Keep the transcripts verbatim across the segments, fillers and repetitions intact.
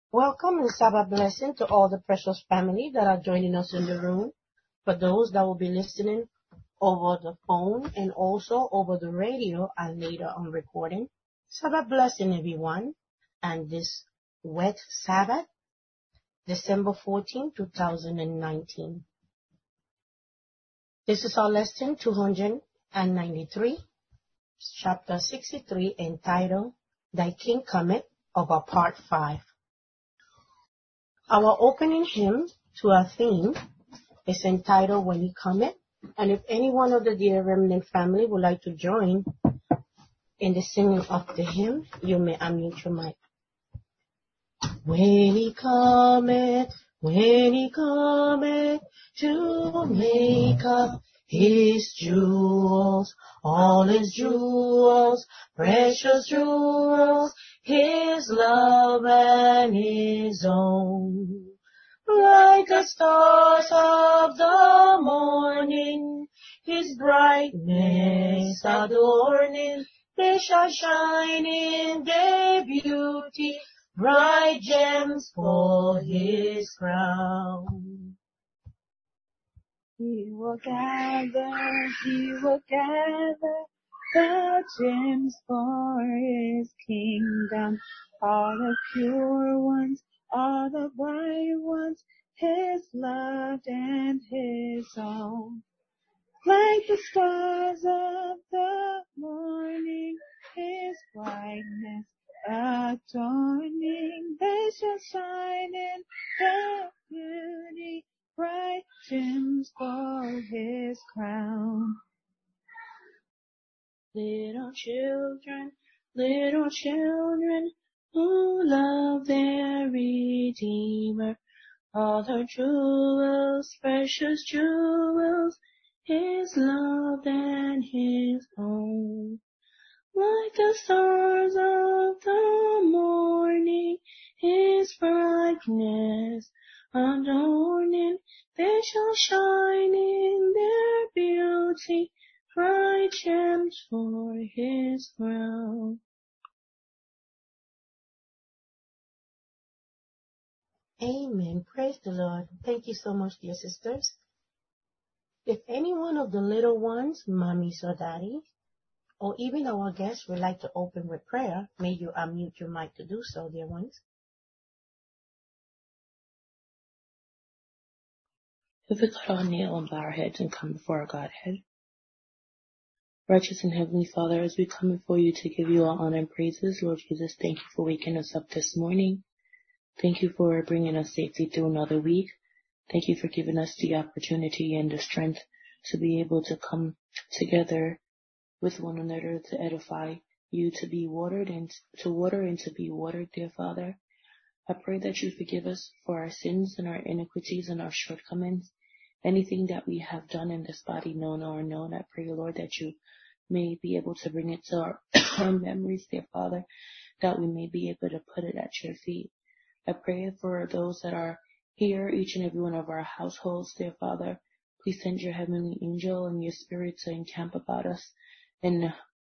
Welcome and Sabbath blessing to all the precious family that are joining us in the room. For those that will be listening over the phone and also over the radio and later on recording. Sabbath blessing everyone. And this wet Sabbath, December fourteenth, two thousand nineteen. This is our lesson two hundred ninety-three, chapter sixty-three, entitled, Thy King Cometh, of our part five. Our opening hymn to our theme is entitled When He Cometh, and if any one of the dear remnant family would like to join in the singing of the hymn, you may unmute your mic. When He cometh, when He cometh to make up His jewels, all His jewels, precious jewels, His love and His own. Like the stars of the morning, His brightness adorning, they shall shine in their beauty, bright gems for His crown. He will gather, He will gather the gems for His kingdom, all the pure ones, all the bright ones, His loved and His own. Like the stars of the morning, His brightness adorning, they shall shine in their beauty, bright gems for His crown. Little children, little children, who love their Redeemer, all the jewels, precious jewels, His love and His own. Like the stars of the morning, His brightness adorning, they shall shine in their beauty, bright gems for His crown. Amen. Praise the Lord. Thank you so much, dear sisters. If any one of the little ones, mommies or daddies, or even our guests would like to open with prayer, may you unmute your mic to do so, dear ones. If we cut our nail and bow our heads and come before our Godhead. Righteous and Heavenly Father, as we come before you to give you all honor and praises, Lord Jesus, thank you for waking us up this morning. Thank you for bringing us safely through another week. Thank you for giving us the opportunity and the strength to be able to come together with one another to edify you, to be watered and to water and to be watered, dear Father. I pray that you forgive us for our sins and our iniquities and our shortcomings. Anything that we have done in this body, known or unknown, I pray, Lord, that you may be able to bring it to our, our memories, dear Father, that we may be able to put it at your feet. I pray for those that are here, each and every one of our households, dear Father. Please send your heavenly angel and your spirit to encamp about us and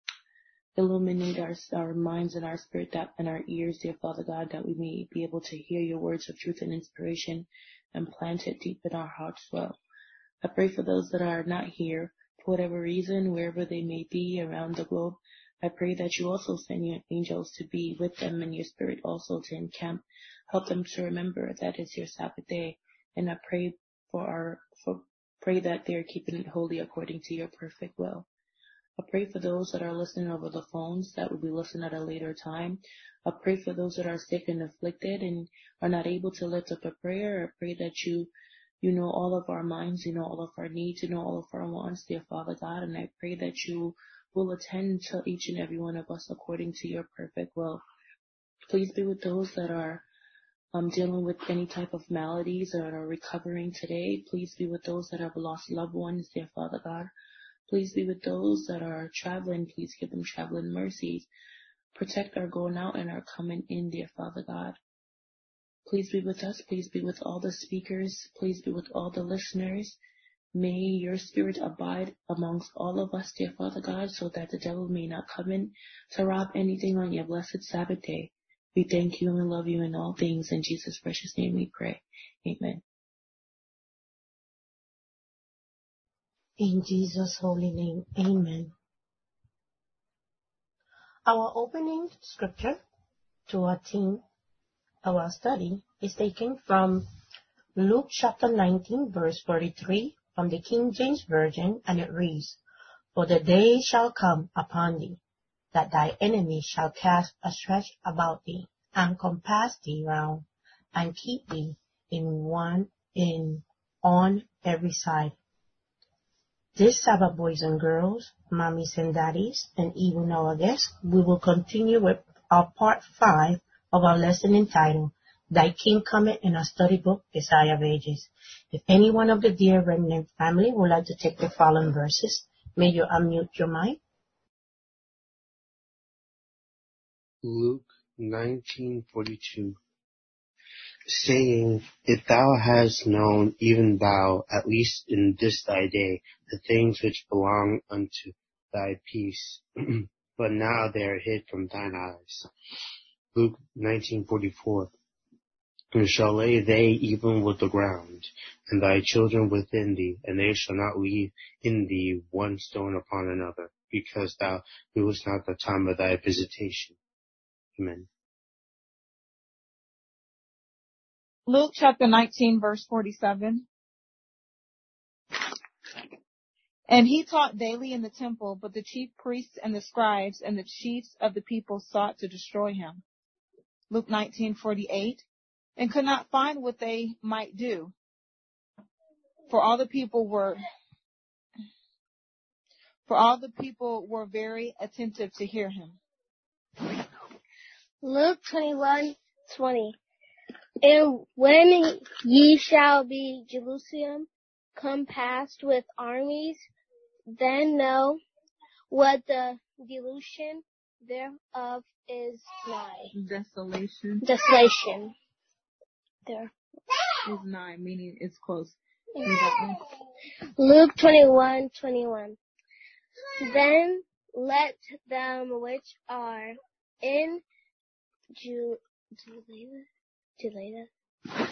illuminate our, our minds and our spirit that, and our ears, dear Father God, that we may be able to hear your words of truth and inspiration and plant it deep in our hearts well. I pray for those that are not here, for whatever reason, wherever they may be around the globe. I pray that you also send your angels to be with them and your spirit also to encamp. Help them to remember that it's your Sabbath day. And I pray for our, for, pray that they're keeping it holy according to your perfect will. I pray for those that are listening over the phones that will be listening at a later time. I pray for those that are sick and afflicted and are not able to lift up a prayer. I pray that you, you know all of our minds, you know all of our needs, you know all of our wants, dear Father God. And I pray that you will attend to each and every one of us according to your perfect will. Please be with those that are um, dealing with any type of maladies or are recovering today. Please be with those that have lost loved ones, dear Father God. Please be with those that are traveling. Please give them traveling mercies. Protect our going out and our coming in, dear Father God. Please be with us. Please be with all the speakers. Please be with all the listeners. May your spirit abide amongst all of us, dear Father God, so that the devil may not come in to rob anything on your blessed Sabbath day. We thank you and love you in all things. In Jesus' precious name we pray. Amen. In Jesus' holy name, amen. Our opening scripture to our theme, our study, is taken from Luke chapter nineteen, verse forty-three, from the King James Version, and it reads, For the day shall come upon thee, that thy enemy shall cast a stretch about thee, and compass thee round, and keep thee in one in on every side. This Sabbath, boys and girls, mommies and daddies, and even our guests, we will continue with our part five of our lesson entitled, Thy King Cometh, in our study book, Desire of Ages. If any one of the dear remnant family would like to take the following verses, may you unmute your mic. Luke nineteen forty-two, saying, If thou hast known, even thou, at least in this thy day, the things which belong unto thy peace, but now they are hid from thine eyes. Luke nineteen forty-four, And shall lay they even with the ground, and thy children within thee, and they shall not leave in thee one stone upon another, because thou knewest not the time of thy visitation. Amen. Luke chapter nineteen, verse forty-seven. And he taught daily in the temple, but the chief priests and the scribes and the chiefs of the people sought to destroy him. Luke nineteen forty-eight. And could not find what they might do, for all the people were for all the people were very attentive to hear him. Luke twenty-one twenty. And when ye shall be Jerusalem compassed with armies, then know what the delusion thereof is nigh. Desolation Desolation. There is nigh, meaning it's close. Luke twenty-one twenty-one. Then let them which are in Ju- Judea, Judea,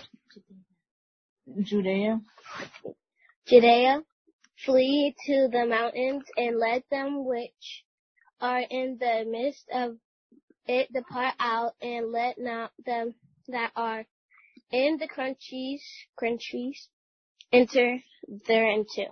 Judea, Judea, flee to the mountains, and let them which are in the midst of it depart out, and let not them that are in the countries, countries enter thereinto.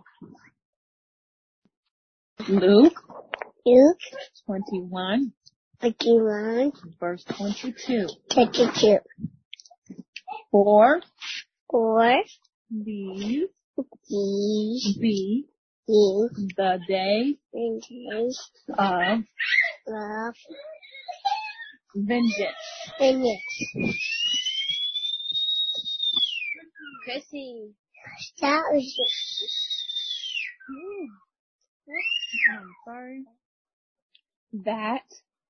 Luke Luke twenty-one, twenty-one, verse twenty-two. twenty-two. For Or these these be be the day vengeance of of vengeance. vengeance. Chrissy, that was I'm sorry. That,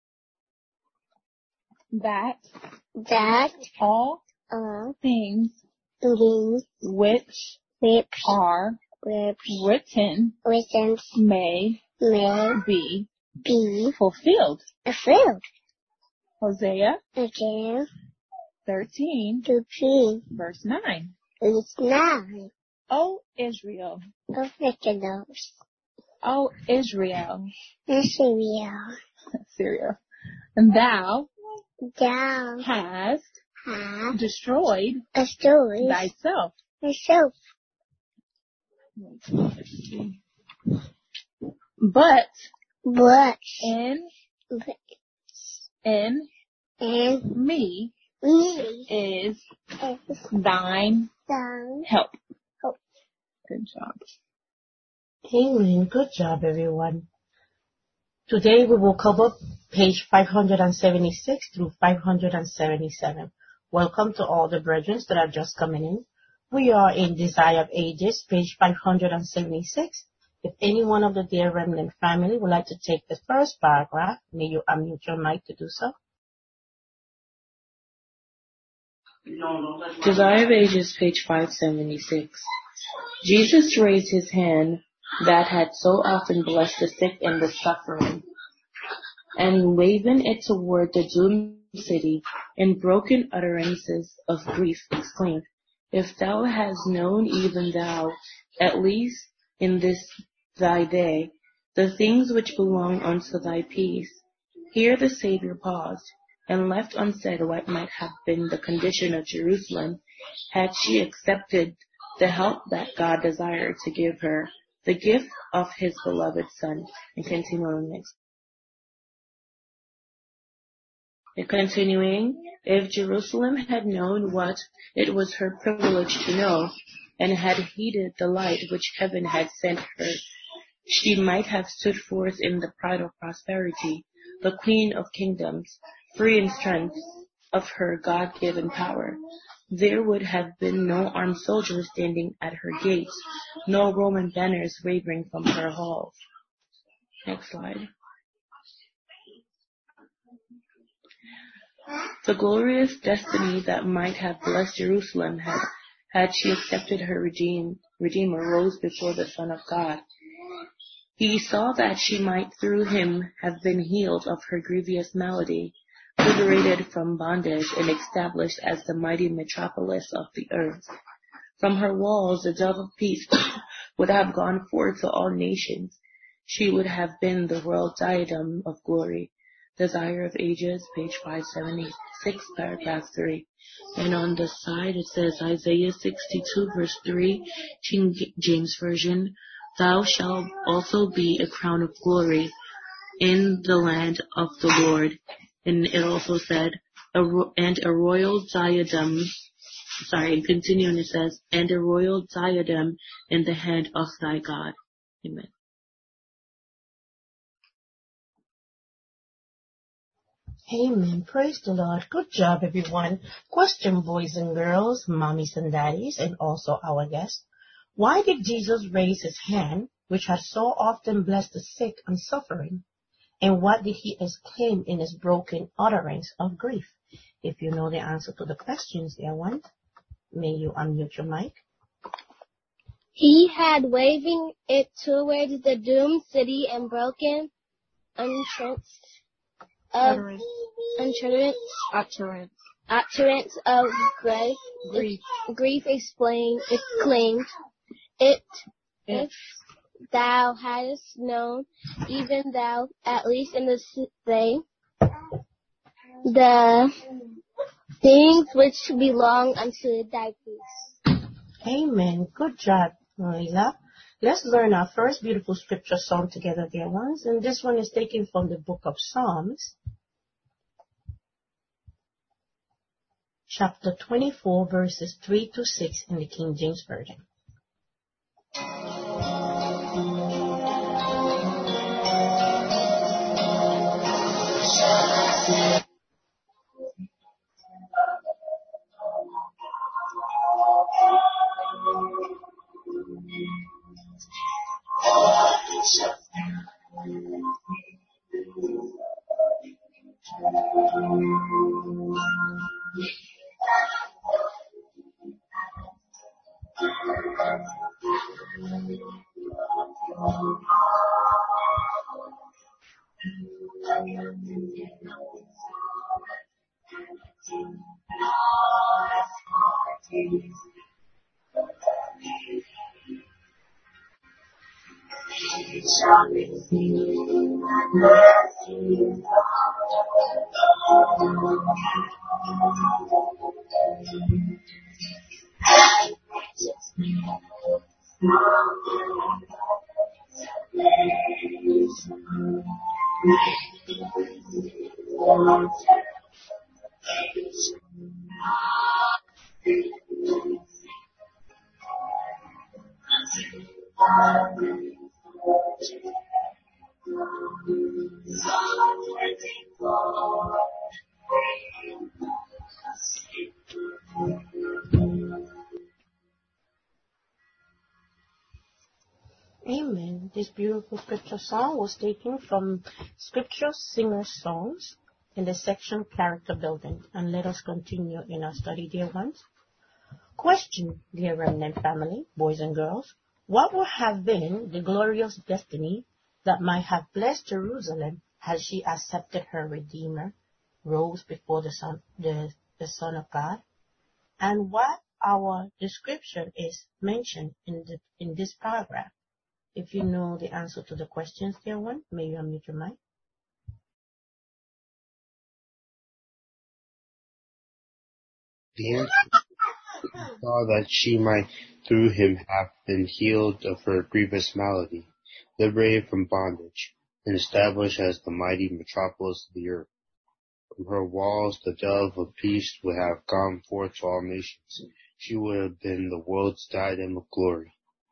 that, that all all things things which which are which written written may may be be fulfilled. fulfilled. Hosea Again, thirteen, thirteen, verse nine. verse nine. O Israel, Of originals. O Israel, Israel, Syria, and thou thou hast hast destroyed destroyed thyself. thyself. But But in but in in me me is is thine thine help. help. Good job. Amen. Good job, everyone. Today we will cover page five hundred seventy-six through five hundred seventy-seven. Welcome to all the brethren that are just coming in. We are in Desire of Ages, page five hundred seventy-six. If any one of the dear remnant family would like to take the first paragraph, may you unmute your mic to do so. Desire of Ages, page five seventy-six. Jesus raised his hand that had so often blessed the sick and the suffering, and waving it toward the city, in broken utterances of grief, exclaimed, If thou hast known, even thou, at least in this thy day, the things which belong unto thy peace. Here the Savior paused, and left unsaid what might have been the condition of Jerusalem had she accepted the help that God desired to give her, the gift of his beloved Son. And continuing next. And continuing, if Jerusalem had known what it was her privilege to know, and had heeded the light which heaven had sent her, she might have stood forth in the pride of prosperity, the Queen of kingdoms, free in strength of her God-given power. There would have been no armed soldiers standing at her gates, no Roman banners waving from her halls. Next slide. The glorious destiny that might have blessed Jerusalem had, had she accepted her redeem, Redeemer rose before the Son of God. He saw that she might through him have been healed of her grievous malady, liberated from bondage, and established as the mighty metropolis of the earth. From her walls the dove of peace would have gone forth to all nations. She would have been the royal diadem of glory. Desire of Ages, page five seventy-six, paragraph three. And on the side it says Isaiah sixty-two, verse three, King James Version, Thou shalt also be a crown of glory in the land of the Lord. And it also said, a ro- and a royal diadem, sorry, and continuing it says, and a royal diadem in the hand of thy God. Amen. Amen. Praise the Lord. Good job, everyone. Question, boys and girls, mommies and daddies, and also our guests. Why did Jesus raise his hand, which had so often blessed the sick and suffering? And what did he exclaim in his broken utterance of grief? If you know the answer to the questions, dear one, may you unmute your mic. He had waving it towards the doomed city and broken utterance of Utterance. utterance, Utterance. utterance of grief, Grief. grief explained, exclaimed, it, if thou hadst known, even thou, at least in this day, the things which belong unto thy peace. Amen. Good job, Marisa. Let's learn our first beautiful scripture song together, dear ones. And this one is taken from the book of Psalms, chapter twenty-four, verses three to six in the King James Version. Amen. This beautiful scripture song was taken from Scripture Singer Songs in the section Character Building. And let us continue in our study, dear ones. Question, dear remnant family, boys and girls, what would have been the glorious destiny that might have blessed Jerusalem had she accepted her Redeemer rose before the Son, the, the Son of God, and what our description is mentioned in the in this paragraph. If you know the answer to the questions, dear one, may you unmute your mic. The answer saw that she might through him have been healed of her grievous malady, liberated from bondage, and established as the mighty metropolis of the earth. From her walls the dove of peace would have gone forth to all nations. She would have been the world's diadem of glory.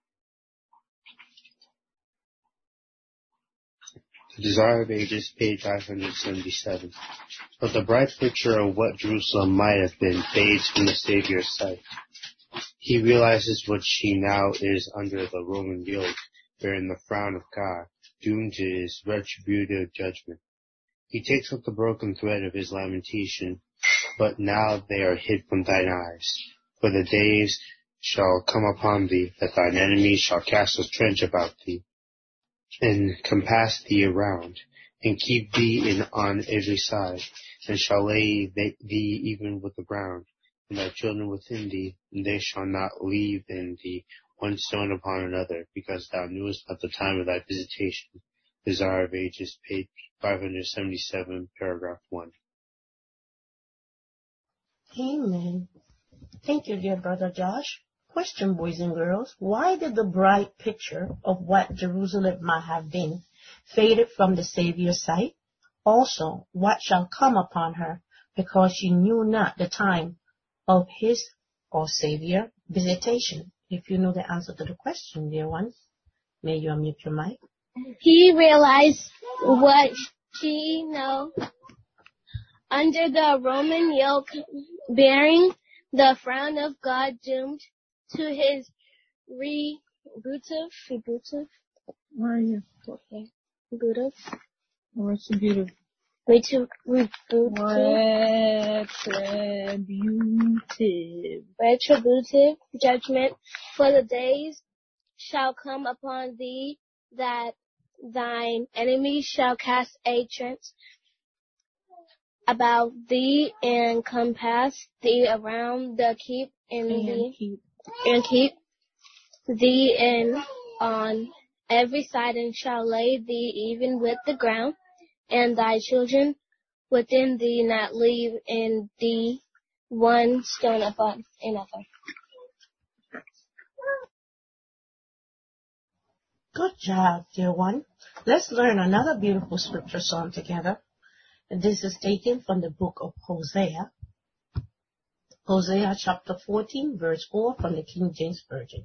The Desire of Ages, page five hundred seventy-seven. But the bright picture of what Jerusalem might have been fades from the Savior's sight. He realizes what she now is under the Roman yoke, bearing the frown of God, doomed to his retributive judgment. He takes up the broken thread of his lamentation, but now they are hid from thine eyes. For the days shall come upon thee, that thine enemies shall cast a trench about thee, and compass thee around, and keep thee in on every side, and shall lay thee even with the ground, and thy children within thee, and they shall not leave in thee one stone upon another, because thou knewest not the time of thy visitation. Desire of Ages, page five hundred seventy-seven, paragraph one. Amen. Thank you, dear brother Josh. Question, boys and girls, why did the bright picture of what Jerusalem might have been faded from the Savior's sight? Also, what shall come upon her, because she knew not the time of his or Savior visitation? If you know the answer to the question, dear ones, may you unmute your mic. He realized what she know under the Roman yoke, bearing the frown of God, doomed to his retributive, retributive, Where are you? okay, retributive, Retributive. retributive, Retributive. retributive judgment. For the days shall come upon thee that thine enemies shall cast a trench about thee and compass thee around the keep in And thee keep. and keep thee in on every side, and shall lay thee even with the ground, and thy children within thee not leave in thee one stone upon another. Good job, dear one. Let's learn another beautiful scripture song together. This is taken from the book of Hosea. Hosea chapter fourteen, verse four from the King James Version.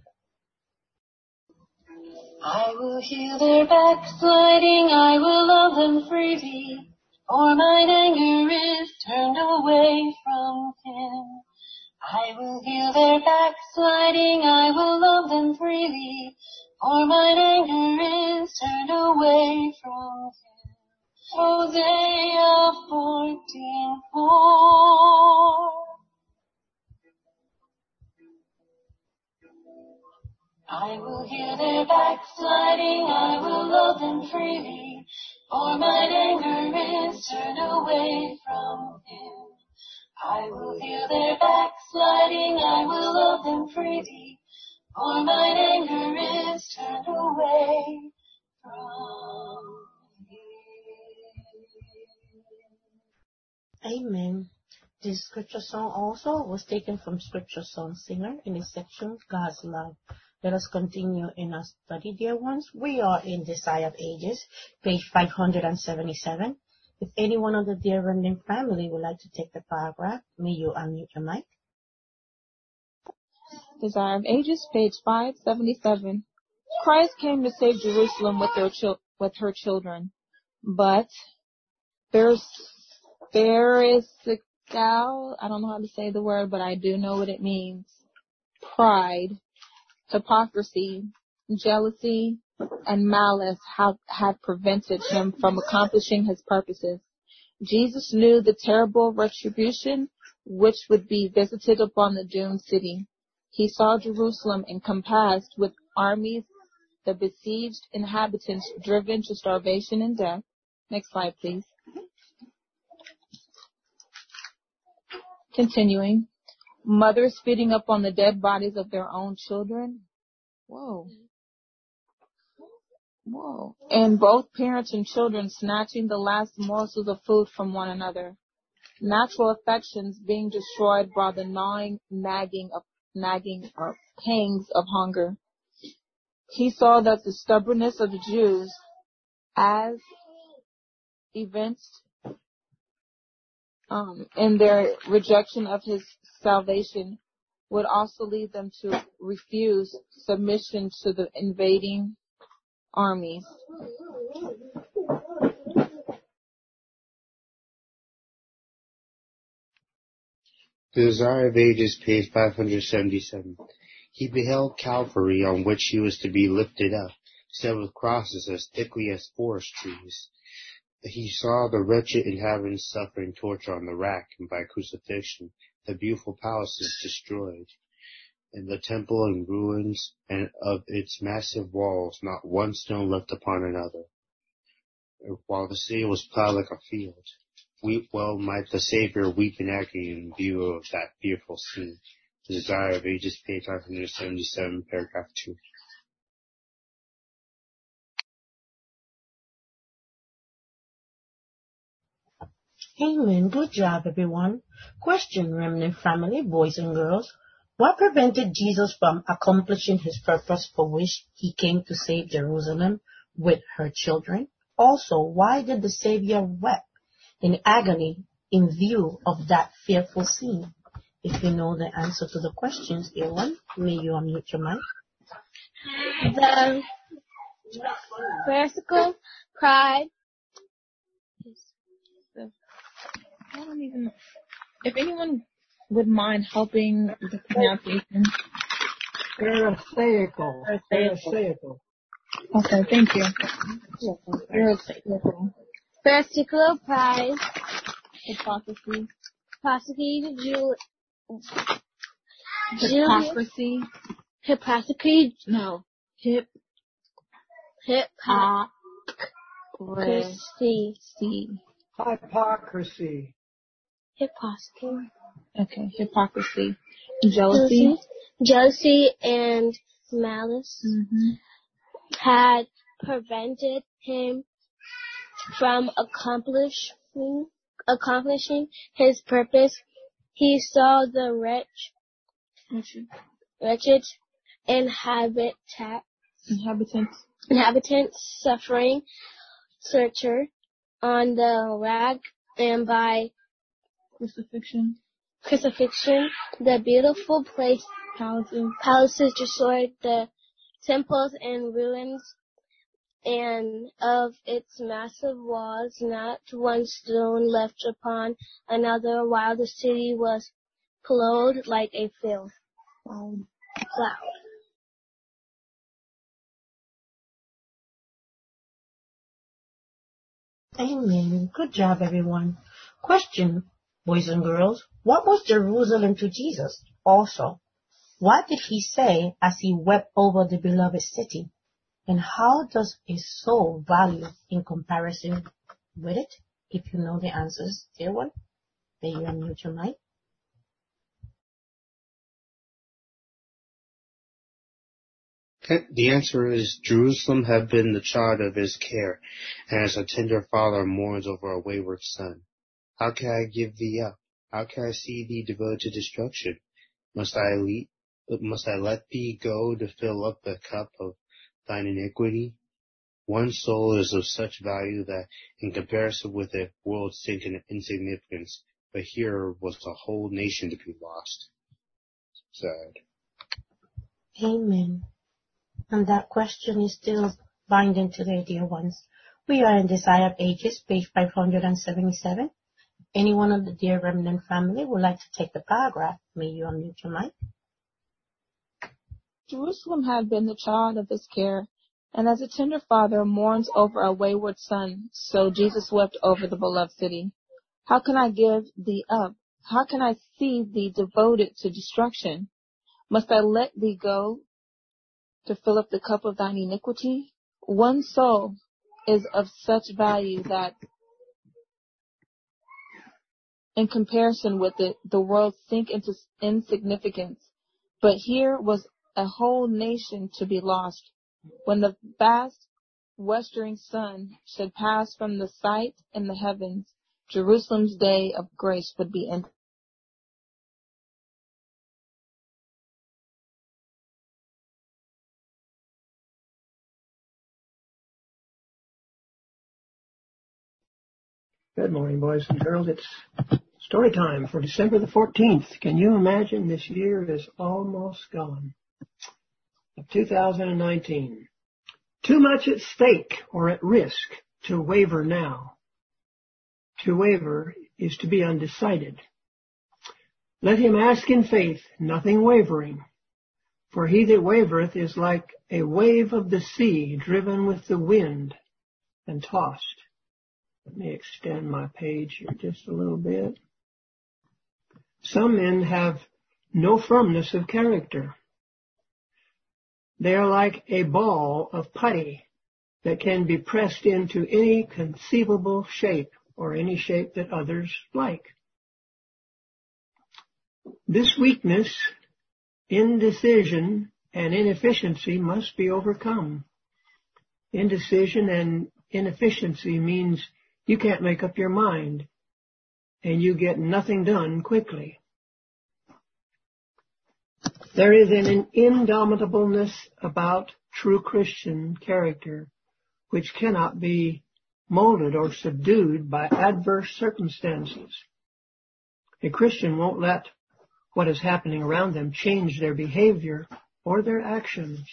I will heal their backsliding, I will love them freely, for mine anger is turned away from him. I will heal their backsliding, I will love them freely, for mine anger is turned away from him. Hosea fourteen four. I will heal their backsliding, I will love them freely, for mine anger is turned away from him. I will heal their backsliding, I will love them freely, for mine anger is turned away from him. Amen. This scripture song also was taken from Scripture Song Singer in the section God's Love. Let us continue in our study, dear ones. We are in Desire of Ages, page five hundred seventy-seven. If anyone of the dear Remnant family would like to take the paragraph, may you unmute your mic. Desire of Ages, page five seventy-seven. Christ came to save Jerusalem with her, chil- with her children, but there's pharisaical, I don't know how to say the word, but I do know what it means. Pride, hypocrisy, jealousy, and malice have, had prevented him from accomplishing his purposes. Jesus knew the terrible retribution which would be visited upon the doomed city. He saw Jerusalem encompassed with armies, the besieged inhabitants driven to starvation and death. Next slide, please. Continuing. Mothers feeding up on the dead bodies of their own children. Whoa. Whoa. And both parents and children snatching the last morsels of food from one another. Natural affections being destroyed by the gnawing, nagging of nagging or pangs of hunger. He saw that the stubbornness of the Jews, as evinced um, in their rejection of his salvation, would also lead them to refuse submission to the invading armies. The Desire of Ages, page five hundred seventy-seven. He beheld Calvary, on which he was to be lifted up, set with crosses as thickly as forest trees. He saw the wretched inhabitants suffering torture on the rack and by crucifixion, the beautiful palaces destroyed, and the temple in ruins, and of its massive walls not one stone left upon another, while the city was plowed like a field. Weep well might the Savior weep in agony in view of that fearful scene. The Desire of Ages, page five hundred seventy-seven, paragraph two. Amen. Good job, everyone. Question, remnant family, boys and girls. What prevented Jesus from accomplishing his purpose for which he came to save Jerusalem with her children? Also, why did the Savior weep in agony in view of that fearful scene? If you know the answer to the questions, dear one, may you unmute your mic. The Pharisaical pride. I don't even. If anyone would mind helping the pronunciation. Pharisaical. Pharisaical. Okay, thank you. Pharisaical. Pharisaical pride. Hypocrisy. Hypocrisy. Jew. Hypocrisy. Hypocrisy. No. Hip. Hypocrisy. Hypocrisy. Hypocrisy. Okay, hypocrisy. Jealousy. Jealousy and malice Mm-hmm. had prevented him from accomplishing accomplishing his purpose. He saw the wretch, wretched inhabitant, Inhabitants. inhabitants suffering torture on the rack, and by Crucifixion. crucifixion, the beautiful place Palaces. palaces destroyed, the temples and ruins, and of its massive walls not one stone left upon another, while the city was plowed like a field. Cloud. Amen. Good job, everyone. Question, boys and girls. What was Jerusalem to Jesus? Also, what did he say as he wept over the beloved city? And how does his soul value in comparison with it? If you know the answers, dear one, may you unmute your mic. The answer is Jerusalem had been the child of his care, and as a tender father mourns over a wayward son. How can I give thee up? How can I see thee devoted to destruction? Must I, le- must I let thee go to fill up the cup of thine iniquity? One soul is of such value that, in comparison with it, worlds sink in insignificance, but here was a whole nation to be lost. Sad. Amen. And that question is still binding today, dear ones. We are in Desire of Ages, page five hundred seventy-seven. Anyone of the dear remnant family would like to take the paragraph? May you unmute your mic. Jerusalem had been the child of his care, and as a tender father mourns over a wayward son, so Jesus wept over the beloved city. How can I give thee up? How can I see thee devoted to destruction? Must I let thee go to fill up the cup of thine iniquity? One soul is of such value that In comparison with it, the world sink into insignificance. But here was a whole nation to be lost. When the vast westering sun should pass from the sight in the heavens, Jerusalem's day of grace would be ended. Good morning, boys and girls. It's story time for December the fourteenth. Can you imagine this year is almost gone? Of two thousand nineteen. Too much at stake or at risk to waver now. To waver is to be undecided. Let him ask in faith, nothing wavering. For he that wavereth is like a wave of the sea driven with the wind and tossed. Let me extend my page here just a little bit. Some men have no firmness of character. They are like a ball of putty that can be pressed into any conceivable shape or any shape that others like. This weakness, indecision, and inefficiency must be overcome. Indecision and inefficiency means you can't make up your mind, and you get nothing done quickly. There is an indomitableness about true Christian character which cannot be molded or subdued by adverse circumstances. A Christian won't let what is happening around them change their behavior or their actions.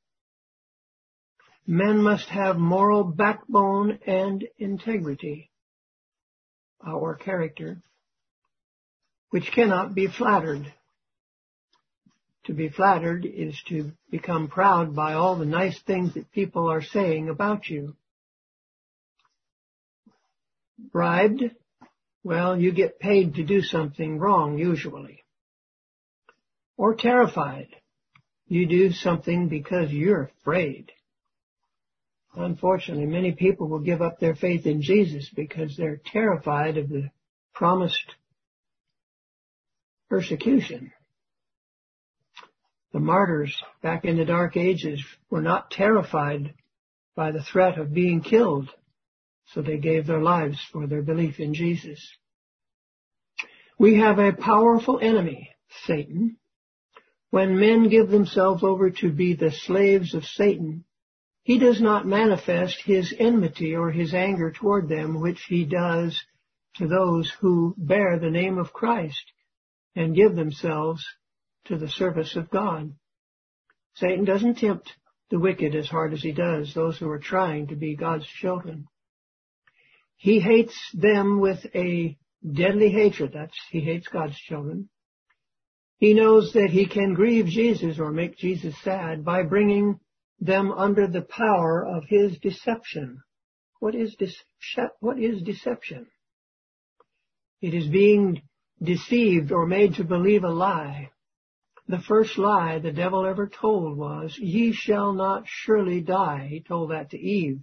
Men must have moral backbone and integrity, or character, which cannot be flattered. To be flattered is to become proud by all the nice things that people are saying about you. Bribed? Well, you get paid to do something wrong, usually. Or terrified? You do something because you're afraid. Unfortunately, many people will give up their faith in Jesus because they're terrified of the promised persecution. The martyrs back in the Dark Ages were not terrified by the threat of being killed, so they gave their lives for their belief in Jesus. We have a powerful enemy, Satan. When men give themselves over to be the slaves of Satan, he does not manifest his enmity or his anger toward them, which he does to those who bear the name of Christ and give themselves to the service of God. Satan doesn't tempt the wicked as hard as he does those who are trying to be God's children. He hates them with a deadly hatred. That's, he hates God's children. He knows that he can grieve Jesus or make Jesus sad by bringing them under the power of his deception. What is dece- what is deception? It is being deceived or made to believe a lie. The first lie the devil ever told was, "Ye shall not surely die." He told that to Eve.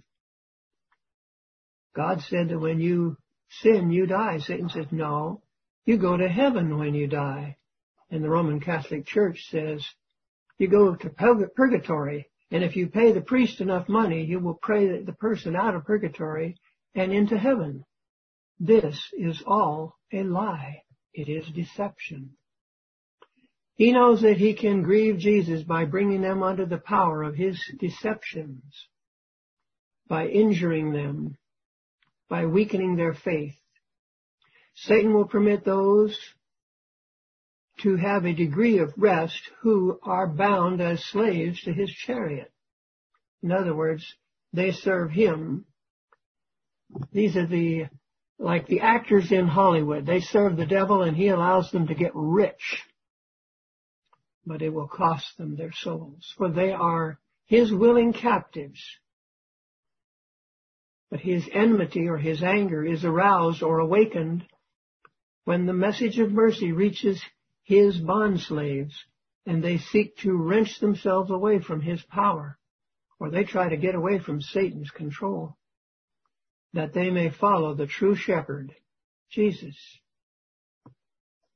God said that when you sin, you die. Satan says, no, you go to heaven when you die. And the Roman Catholic Church says, you go to purgatory, and if you pay the priest enough money, he will pray the person out of purgatory and into heaven. This is all a lie. It is deception. He knows that he can grieve Jesus by bringing them under the power of his deceptions, by injuring them, by weakening their faith. Satan will permit those to have a degree of rest who are bound as slaves to his chariot. In other words, they serve him. These are the, like the actors in Hollywood. They serve the devil and he allows them to get rich. But it will cost them their souls, for they are his willing captives. But his enmity or his anger is aroused or awakened when the message of mercy reaches his bondslaves and they seek to wrench themselves away from his power, or they try to get away from Satan's control, that they may follow the true shepherd, Jesus.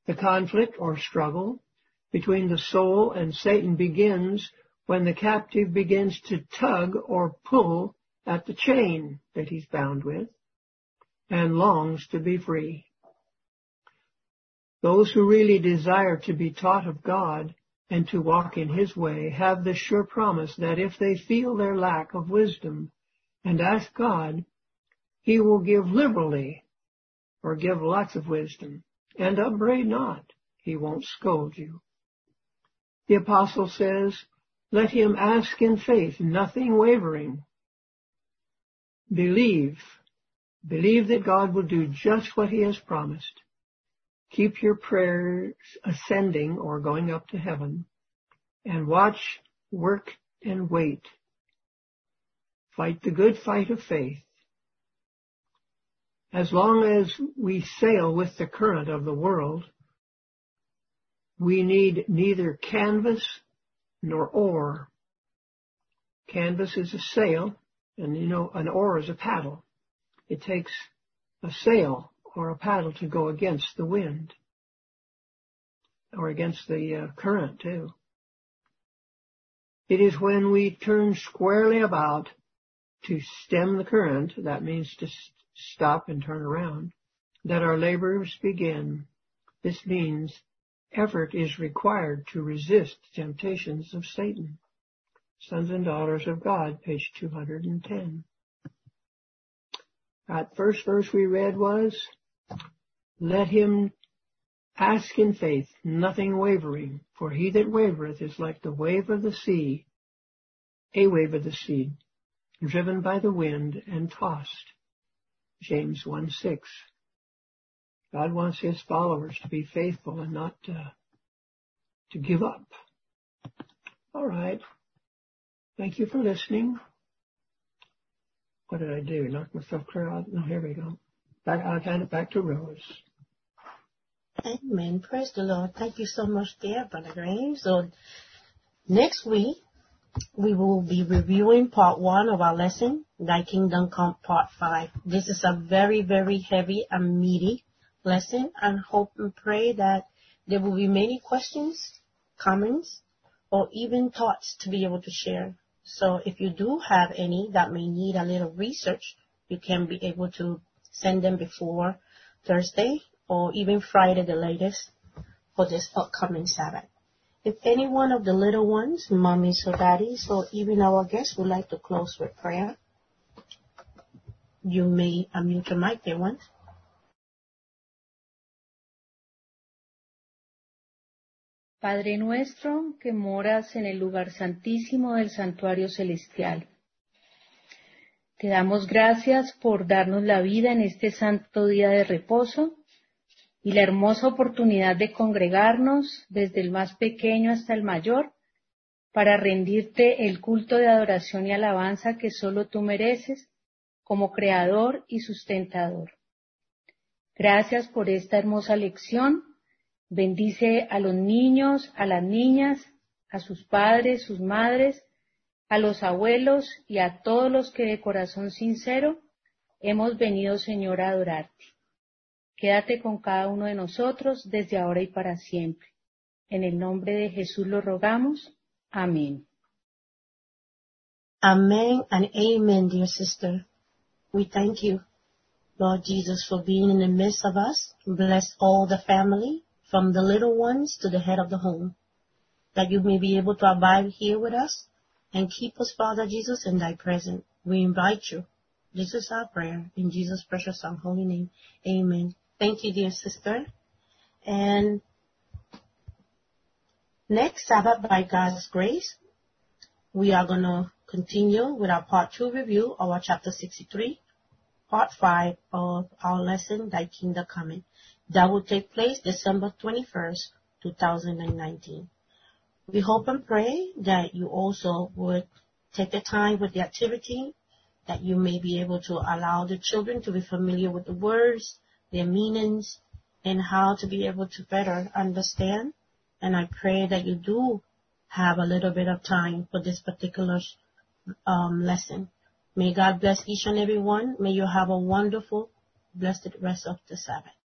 The conflict or struggle between the soul and Satan begins when the captive begins to tug or pull at the chain that he's bound with and longs to be free. Those who really desire to be taught of God and to walk in His way have the sure promise that if they feel their lack of wisdom and ask God, He will give liberally or give lots of wisdom. And upbraid not, He won't scold you. The apostle says, let him ask in faith, nothing wavering. Believe. Believe that God will do just what He has promised. Keep your prayers ascending or going up to heaven. And watch, work, and wait. Fight the good fight of faith. As long as we sail with the current of the world, we need neither canvas nor oar. Canvas is a sail, and you know, an oar is a paddle. It takes a sail or a paddle to go against the wind, or against the uh, current too. It is when we turn squarely about to stem the current, that means to st- stop and turn around, that our labors begin. This means effort is required to resist temptations of Satan. Sons and Daughters of God, page two hundred ten. That first verse we read was, let him ask in faith, nothing wavering, for he that wavereth is like the wave of the sea, a wave of the sea, driven by the wind and tossed. James one six. God wants His followers to be faithful and not uh, to give up. All right. Thank you for listening. What did I do? Knock myself clear out? No, here we go. Back, I'll hand it back to Rose. Amen. Praise the Lord. Thank you so much there, Brother Graham. So next week, we will be reviewing part one of our lesson, Thy Kingdom Come, part five. This is a very, very heavy and meaty lesson, and hope and pray that there will be many questions, comments, or even thoughts to be able to share. So if you do have any that may need a little research, you can be able to send them before Thursday or even Friday the latest for this upcoming Sabbath. If any one of the little ones, mommies or daddies, or even our guests would like to close with prayer, you may unmute your mic, dear ones. Padre nuestro que moras en el lugar santísimo del santuario celestial, te damos gracias por darnos la vida en este santo día de reposo y la hermosa oportunidad de congregarnos desde el más pequeño hasta el mayor para rendirte el culto de adoración y alabanza que solo tú mereces como creador y sustentador. Gracias por esta hermosa lección. Bendice a los niños, a las niñas, a sus padres, sus madres, a los abuelos y a todos los que de corazón sincero hemos venido, Señor, a adorarte. Quédate con cada uno de nosotros desde ahora y para siempre. En el nombre de Jesús lo rogamos. Amén. Amen and amen, dear sister. We thank you, Lord Jesus, for being in the midst of us. Bless all the family, from the little ones to the head of the home, that you may be able to abide here with us and keep us, Father Jesus, in thy presence. We invite you. This is our prayer in Jesus' precious and holy name. Amen. Thank you, dear sister. And next Sabbath, by God's grace, we are going to continue with our part two review of our chapter sixty-three, part five of our lesson, Thy Kingdom Coming. That will take place December twenty-first, two thousand nineteen. We hope and pray that you also would take the time with the activity, that you may be able to allow the children to be familiar with the words, their meanings, and how to be able to better understand. And I pray that you do have a little bit of time for this particular um, lesson. May God bless each and every one. May you have a wonderful, blessed rest of the Sabbath.